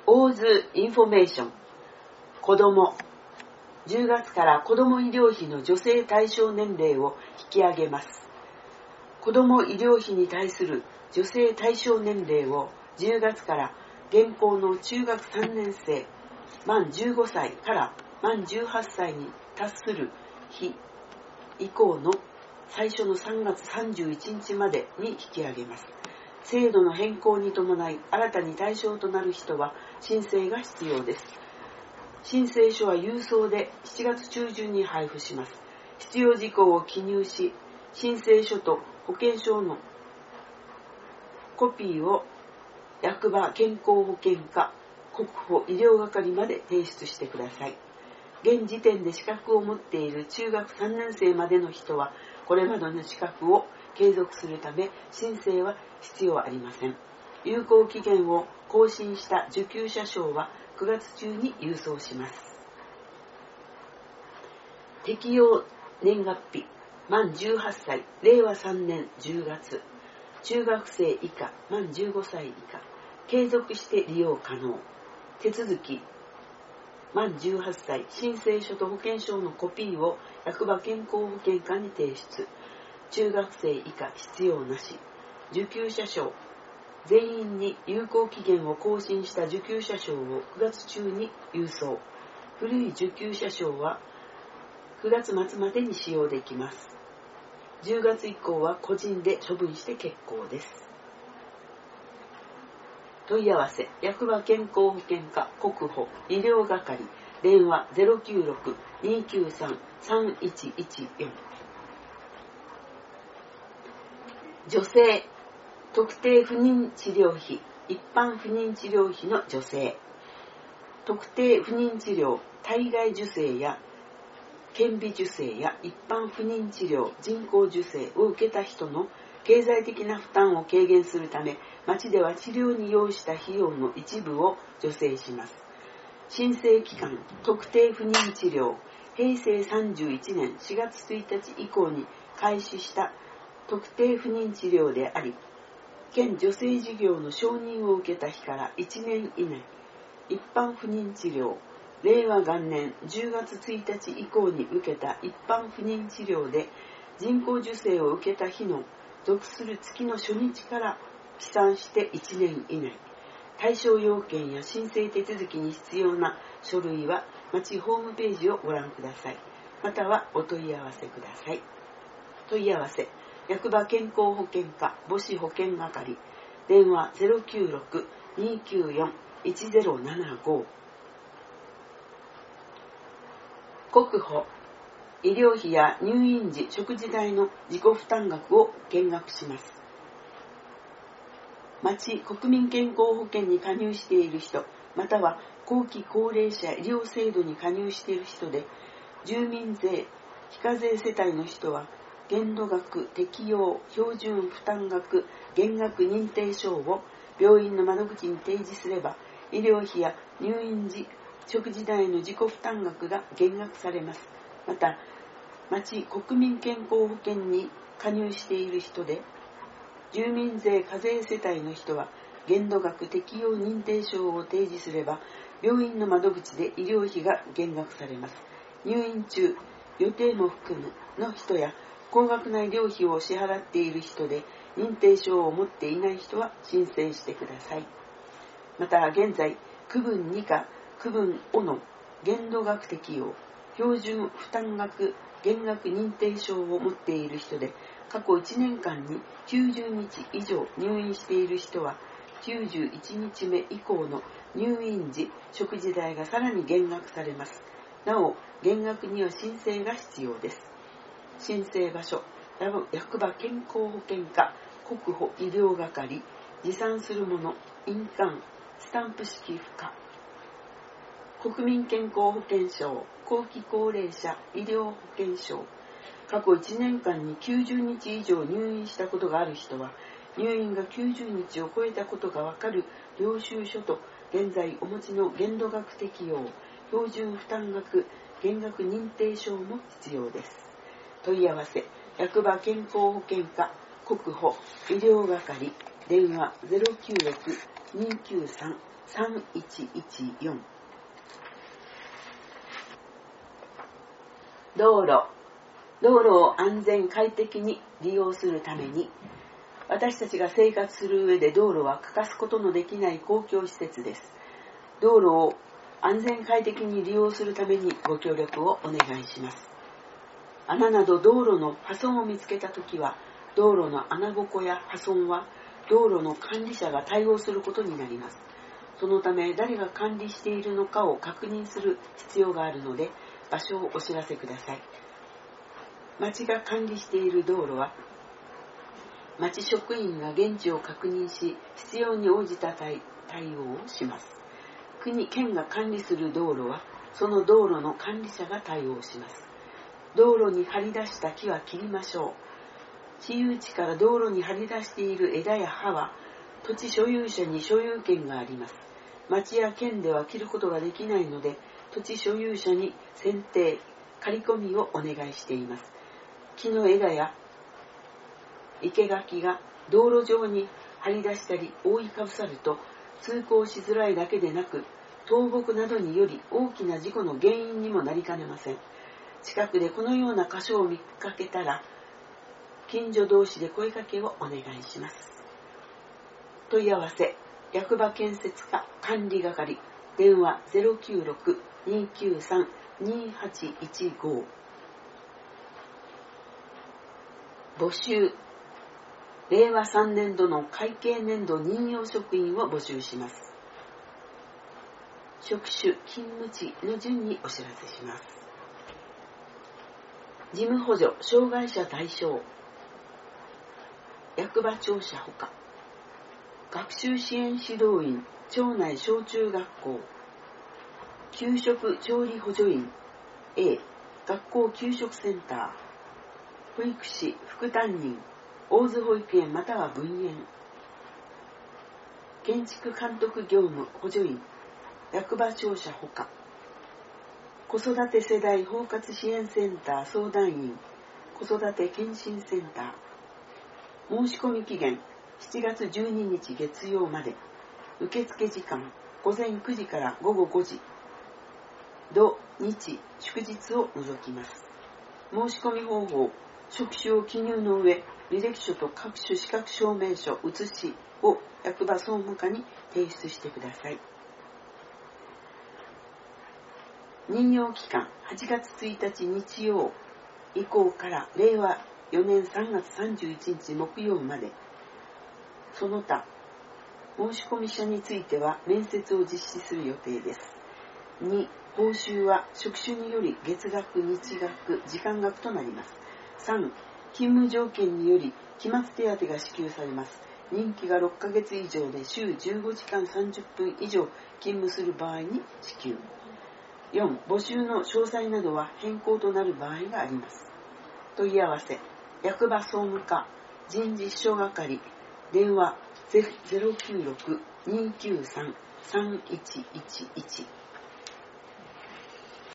オーズインフォメーション。子ども。10月から子ども医療費の助成対象年齢を引き上げます。子ども医療費に対する助成対象年齢を10月から現行の中学3年生満15歳から満18歳に達する日以降の最初の3月31日までに引き上げます。制度の変更に伴い新たに対象となる人は申請が必要です。申請書は郵送で7月中旬に配布します。必要事項を記入し、申請書と保険証のコピーを役場健康保険課国保医療係まで提出してください。現時点で資格を持っている中学3年生までの人はこれまでの資格を継続するため申請は必要ありません。有効期限を更新した受給者証は9月中に郵送します。適用年月日満18歳令和3年10月中学生以下満15歳以下継続して利用可能。手続き満18歳申請書と保険証のコピーを役場健康保険課に提出。中学生以下必要なし。受給者証全員に有効期限を更新した受給者証を9月中に郵送。古い受給者証は9月末までに使用できます。10月以降は個人で処分して結構です。問い合わせ役場健康保険課国保医療係電話 096-293-3114。助成特定不妊治療費一般不妊治療費の助成。特定不妊治療体外受精や顕微授精や一般不妊治療人工授精を受けた人の経済的な負担を軽減するため、町では治療に要した費用の一部を助成します。申請期間特定不妊治療平成31年4月1日以降に開始した特定不妊治療であり、県助成事業の承認を受けた日から1年以内、一般不妊治療令和元年10月1日以降に受けた一般不妊治療で人工授精を受けた日の属する月の初日から起算して1年以内。対象要件や申請手続きに必要な書類は町ホームページをご覧ください。またはお問い合わせください。問い合わせ役場健康保険課母子保険係電話 096-294-1075。国保医療費や入院時食事代の自己負担額を減額します。町国民健康保険に加入している人、または後期高齢者医療制度に加入している人で、住民税非課税世帯の人は限度額適用標準負担額減額認定証を病院の窓口に提示すれば、医療費や入院時食事代の自己負担額が減額されます。また、町国民健康保険に加入している人で、住民税課税世帯の人は限度額適用認定証を提示すれば、病院の窓口で医療費が減額されます。入院中、予定も含むの人や高額な医療費を支払っている人で、認定証を持っていない人は申請してください。また、現在、区分2か区分5の限度額適用標準負担額減額認定証を持っている人で、過去1年間に90日以上入院している人は、91日目以降の入院時食事代がさらに減額されます。なお、減額には申請が必要です。申請場所、役場健康保険課国保医療係、持参するもの、印鑑、スタンプ式付加。国民健康保険証、後期高齢者医療保険証。過去1年間に90日以上入院したことがある人は、入院が90日を超えたことがわかる領収書と、現在お持ちの限度額適用標準負担額減額認定証も必要です。問い合わせ役場健康保険課国保医療係電話 3114。道路を安全快適に利用するために、私たちが生活する上で道路は欠かすことのできない公共施設です。道路を安全快適に利用するためにご協力をお願いします。穴など道路の破損を見つけたときは、道路の穴ぼこや破損は道路の管理者が対応することになります。そのため誰が管理しているのかを確認する必要があるので、場所をお知らせください。町が管理している道路は、町職員が現地を確認し、必要に応じた対応をします。県が管理する道路は、その道路の管理者が対応します。道路に張り出した木は切りましょう。私有地から道路に張り出している枝や葉は、土地所有者に所有権があります。町や県では切ることができないので、土地所有者に剪定、刈り込みをお願いしています。木の枝や生垣が道路上に張り出したり覆いかぶさると、通行しづらいだけでなく、倒木などにより大きな事故の原因にもなりかねません。近くでこのような箇所を見かけたら、近所同士で声かけをお願いします。問い合わせ、役場建設課管理係、電話 096-293-2815。募集、令和3年度の会計年度任用職員を募集します。職種、勤務地の順にお知らせします。事務補助、障害者対象、役場庁舎ほか、学習支援指導員、町内小中学校、給食調理補助員 A、学校給食センター、保育士、副担任、大津保育園または分園、建築監督業務補助員、役場庁舎ほか、子育て世代包括支援センター相談員、子育て検診センター。申し込み期限7月12日月曜まで。受付時間午前9時から午後5時。土日祝日を除きます。申し込み方法、職種を記入の上、履歴書と各種資格証明書写しを役場総務課に提出してください。任用期間8月1日日曜以降から令和4年3月31日木曜まで。その他、申し込み者については面接を実施する予定です。2、報酬は職種により月額、日額、時間額となります。3、勤務条件により期末手当が支給されます。任期が6ヶ月以上で週15時間30分以上勤務する場合に支給。4、募集の詳細などは変更となる場合があります。問い合わせ、役場総務課人事秘書係、電話 096-293-3111